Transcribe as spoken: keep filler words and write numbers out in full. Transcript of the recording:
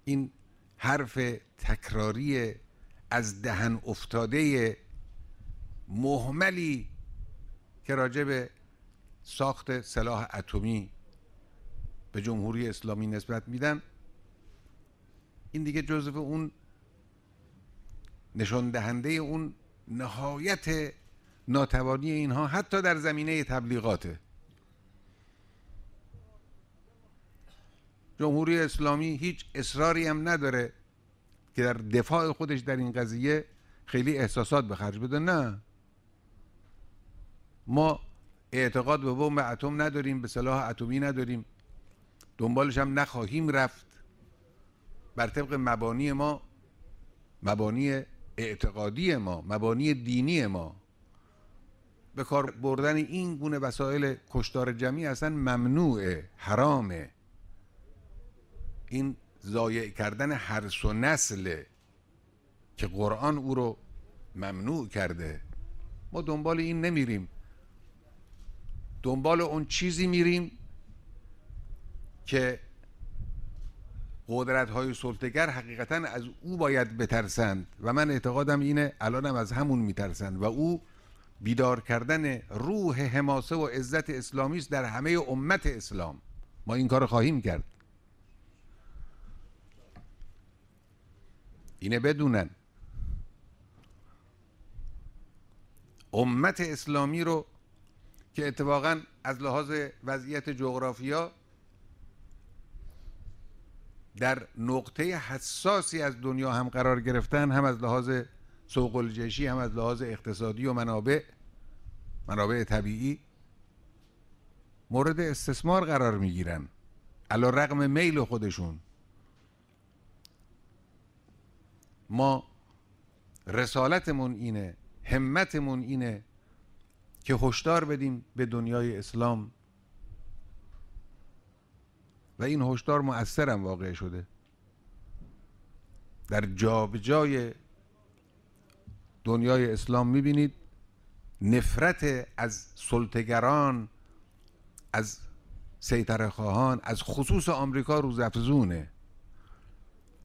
این حرف تکراری از دهن افتاده مهملی که راجع به ساخت سلاح اتمی به جمهوری اسلامی نسبت میدن، این دیگه جزو اون نشان دهنده اون نهایت ناتوانی اینها حتی در زمینه تبلیغاته. جمهوری اسلامی هیچ اصراری هم نداره که در دفاع خودش در این قضیه خیلی احساسات به خرج بده. نه، ما اعتقاد به بمب اتم نداریم، به سلاح اتمی نداریم، دنبالش هم نخواهیم رفت. بر طبق مبانی ما، مبانی اعتقادی ما، مبانی دینی ما، به کار بردن این گونه وسایل کشتار جمعی اصلا ممنوعه، حرامه. این ضایع کردن هرس و نسله که قرآن او رو ممنوع کرده. ما دنبال این نمیریم، دنبال اون چیزی میریم که قدرت‌های سلطه‌گر حقیقتاً از او باید بترسند و من اعتقادم اینه الانم از همون میترسند و او بیدار کردن روح حماسه و عزت اسلامی است در همه امت اسلام. ما این کار خواهیم کرد، اینه بدونن. امت اسلامی رو که اتفاقاً از لحاظ وضعیت جغرافیا در نقطه حساسی از دنیا هم قرار گرفتن، هم از لحاظ سوق الجیشی، هم از لحاظ اقتصادی و منابع منابع طبیعی مورد استثمار قرار میگیرن علی رغم میل خودشون. ما رسالتمون اینه، همتمون اینه که هشدار بدیم به دنیای اسلام و این هشدار مؤثرم واقع شده. در جا به جای دنیای اسلام میبینید نفرت از سلطه‌گران، از سیطره خواهان، از خصوص آمریکا روزافزونه.